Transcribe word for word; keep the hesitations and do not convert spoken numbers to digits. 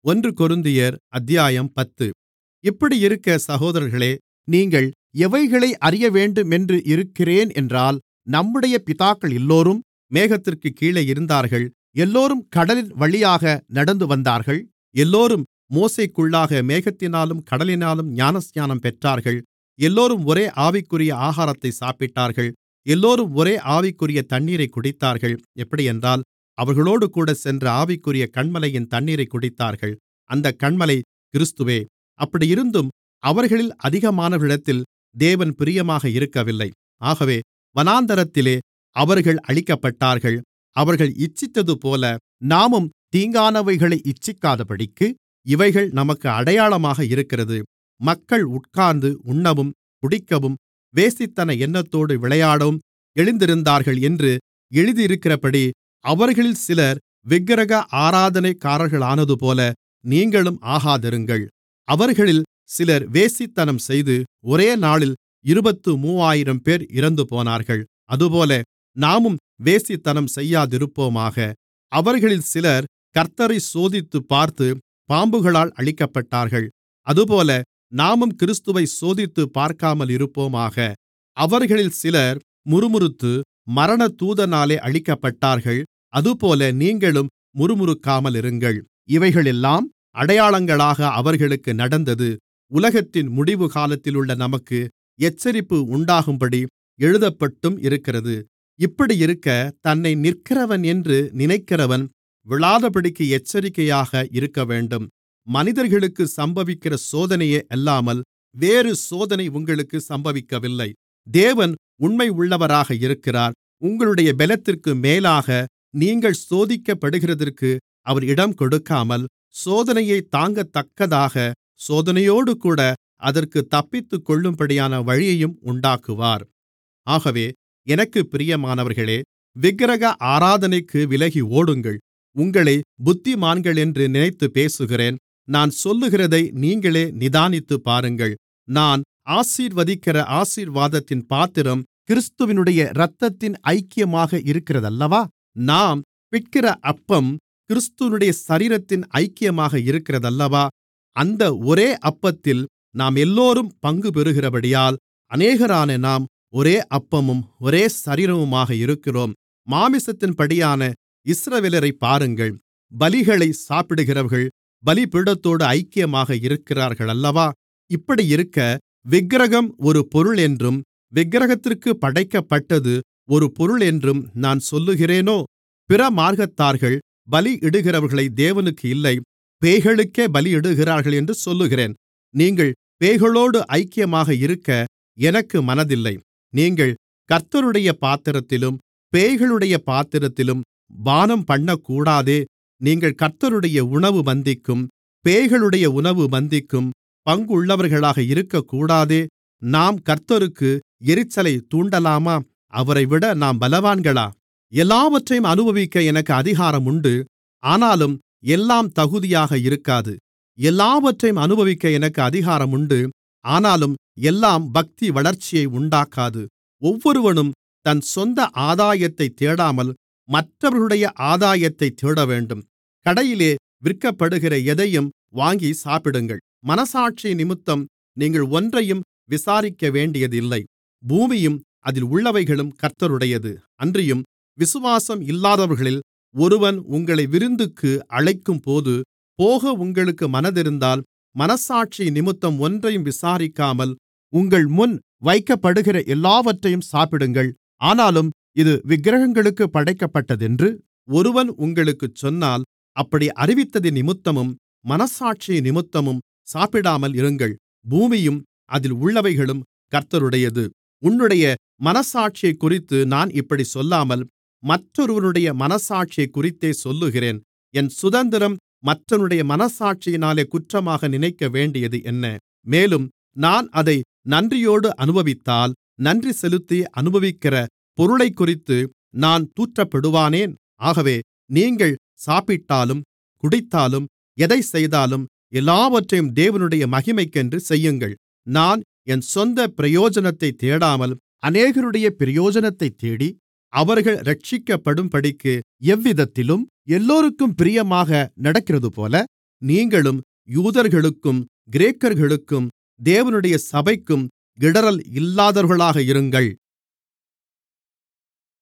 ஒன்று கொரிந்தியர் அத்தியாயம் பத்து. இப்படியிருக்க சகோதரர்களே, நீங்கள் எவைகளை அறியவேண்டுமென்று இருக்கிறேன் என்றால், நம்முடைய பிதாக்கள் எல்லோரும் மேகத்திற்குக் கீழே இருந்தார்கள், எல்லோரும் கடலின் வழியாக நடந்து வந்தார்கள், எல்லோரும் மோசேக்குள்ளாக மேகத்தினாலும் கடலினாலும் ஞானஸ்நானம் பெற்றார்கள், எல்லோரும் ஒரே ஆவிக்குரிய ஆகாரத்தை சாப்பிட்டார்கள், எல்லோரும் ஒரே ஆவிக்குரிய தண்ணீரைக் குடித்தார்கள். எப்படியென்றால், அவர்களோடுகூட சென்ற ஆவிக்குரிய கன்மலையின் தண்ணீரைக் குடித்தார்கள். அந்தக் கன்மலை கிறிஸ்துவே. அப்படியிருந்தும் அவர்களில் அதிகமானவர்களிடத்தில் தேவன் பிரியமாக இருக்கவில்லை. ஆகவே வனாந்திரத்திலே அவர்கள் அழிக்கப்பட்டார்கள். அவர்கள் இச்சித்ததுபோல நாமும் தீங்கானவைகளை இச்சிக்காதபடிக்கு இவைகள் நமக்கு அடையாளமாக இருக்கிறது. மக்கள் உட்கார்ந்து உண்ணவும் குடிக்கவும் வேசித்தன எண்ணத்தோடு விளையாடவும் எழுந்திருந்தார்கள் என்று எழுதியிருக்கிறபடி, அவர்களில் சிலர் விக்கிரக ஆராதனைக்காரர்களானதுபோல நீங்களும் ஆகாதிருங்கள். அவர்களில் சிலர் வேசித்தனம் செய்து ஒரே நாளில் இருபத்து மூவாயிரம் பேர் இறந்துபோனார்கள். அதுபோல நாமும் வேசித்தனம் செய்யாதிருப்போமாக. அவர்களில் சிலர் கர்த்த்தரைச் சோதித்துப் பார்த்து பாம்புகளால் அழிக்கப்பட்டார்கள். அதுபோல நாமும் கிறிஸ்துவைச் சோதித்துப் பார்க்காமலிருப்போமாக. அவர்களில் சிலர் முறுமுறுத்து மரணதூதனாலே அழிக்கப்பட்டார்கள். அதுபோல நீங்களும் முறுமுறுக்காமலிருங்கள். இவைகளெல்லாம் அடையாளங்களாக அவர்களுக்கு நடந்தது. உலகத்தின் முடிவு காலத்திலுள்ள நமக்கு எச்சரிப்பு உண்டாகும்படி எழுதப்பட்டும் இருக்கிறது. இப்படியிருக்க தன்னை நிற்கிறவன் என்று நினைக்கிறவன் விழாதபடிக்கு எச்சரிக்கையாக இருக்கவேண்டும். மனிதர்களுக்கு சம்பவிக்கிற சோதனையே அல்லாமல் வேறு சோதனை உங்களுக்கு சம்பவிக்கவில்லை. தேவன் உண்மையுள்ளவராக இருக்கிறார். உங்களுடைய பெலத்திற்கு மேலாக நீங்கள் சோதிக்கப்படுகிறதற்கு அவர் இடம் கொடுக்காமல், சோதனையைத் தாங்கத்தக்கதாக சோதனையோடுகூட அதற்குத் தப்பித்துக்கொள்ளும்படியான வழியையும் உண்டாக்குவார். ஆகவே எனக்குப் பிரியமானவர்களே, விக்கிரக ஆராதனைக்கு விலகி ஓடுங்கள். உங்களை புத்திமான்களென்று நினைத்துப் பேசுகிறேன். நான் சொல்லுகிறதை நீங்களே நிதானித்துப் பாருங்கள். நான் ஆசீர்வதிக்கிற ஆசீர்வாதத்தின் பாத்திரம் கிறிஸ்துவினுடைய இரத்தத்தின் ஐக்கியமாக இருக்கிறதல்லவா? நாம் பிட்கிற அப்பம் கிறிஸ்துவினுடைய சரீரத்தின் ஐக்கியமாக இருக்கிறதல்லவா? அந்த ஒரே அப்பத்தில் நாம் எல்லோரும் பங்கு பெறுகிறபடியால் அநேகரான நாம் ஒரே அப்பமும் ஒரே சரீரமுமாக இருக்கிறோம். மாம்சத்தின்படியான இஸ்ரவேலரைப் பாருங்கள். பலிகளை சாப்பிடுகிறவர்கள் பலிபீடத்தோடு ஐக்கியமாக இருக்கிறார்கள் அல்லவா? இப்படியிருக்க விக்கிரகம் ஒரு பொருள் என்றும் விக்கிரகத்திற்கு படைக்கப்பட்டது ஒரு பொருள் என்றும் நான் சொல்லுகிறேனோ? பிற மார்க்கத்தார்கள் பலியிடுகிறவர்களை தேவனுக்கு இல்லை, பேய்களுக்கே பலியிடுகிறார்கள் என்று சொல்லுகிறேன். நீங்கள் பேய்களோடு ஐக்கியமாக இருக்க எனக்கு மனதில்லை. நீங்கள் கர்த்தருடைய பாத்திரத்திலும் பேய்களுடைய பாத்திரத்திலும் பானம் பண்ணக்கூடாதே. நீங்கள் கர்த்தருடைய உணவு பந்திக்கும் பேய்களுடைய உணவு பந்திக்கும் பங்குள்ளவர்களாக இருக்கக்கூடாதே. நாம் கர்த்தருக்கு எரிச்சலைத் தூண்டலாமா? அவரைவிட நாம் பலவான்களா? எல்லாவற்றையும் அனுபவிக்க எனக்கு அதிகாரம் உண்டு, ஆனாலும் எல்லாம் தகுதியாக இருக்காது. எல்லாவற்றையும் அனுபவிக்க எனக்கு அதிகாரம் உண்டு, ஆனாலும் எல்லாம் பக்தி வளர்ச்சியை உண்டாக்காது. ஒவ்வொருவனும் தன் சொந்த ஆதாயத்தைத் தேடாமல் மற்றவர்களுடைய ஆதாயத்தைத் தேடவேண்டும். கடையிலே விற்கப்படுகிற எதையும் வாங்கி சாப்பிடுங்கள். மனசாட்சியினிமித்தம் நீங்கள் ஒன்றையும் விசாரிக்க வேண்டியதில்லை. பூமியும் அதில் உள்ளவைகளும் கர்த்தருடையது. அன்றியும் விசுவாசம் இல்லாதவர்களில் ஒருவன் உங்களை விருந்துக்கு அழைக்கும்போது போக உங்களுக்கு மனதிருந்தால், மனசாட்சியினிமித்தம் ஒன்றையும் விசாரிக்காமல் உங்கள் முன் வைக்கப்படுகிற எல்லாவற்றையும் சாப்பிடுங்கள். ஆனாலும் இது விக்கிரகங்களுக்கு படைக்கப்பட்டதென்று ஒருவன் உங்களுக்குச் சொன்னால், அப்படி அறிவித்ததினிமித்தமும் மனசாட்சியினிமித்தமும் சாப்பிடாமல் இருங்கள். பூமியும் அதில் உள்ளவைகளும் கர்த்தருடையது. உன்னுடைய மனசாட்சியைக்குறித்து நான் இப்படி சொல்லாமல் மற்றொருவனுடைய மனசாட்சியைக்குறித்தே சொல்லுகிறேன். என் சுதந்திரம் மற்றவனுடைய மனசாட்சியினாலே குற்றமாக நினைக்க வேண்டியது என்ன? மேலும் நான் அதை நன்றியோடு அனுபவித்தால், நன்றி செலுத்தி அனுபவிக்கிற பொருளைக்குறித்து நான் தூற்றப்படுவானேன்? ஆகவே நீங்கள் சாப்பிட்டாலும் குடித்தாலும் எதைச் செய்தாலும் எல்லாவற்றையும் தேவனுடைய மகிமைக்கென்று செய்யுங்கள். நான் என் சொந்த பிரயோஜனத்தைத் தேடாமல் அநேகருடைய பிரயோஜனத்தைத் தேடி அவர்கள் இரட்சிக்கப்படும்படிக்கு எவ்விதத்திலும் எல்லோருக்கும் பிரியமாக நடக்கிறதுபோல நீங்களும் யூதர்களுக்கும் கிரேக்கர்களுக்கும் தேவனுடைய சபைக்கும் இடறல் இல்லாதவர்களாக இருங்கள்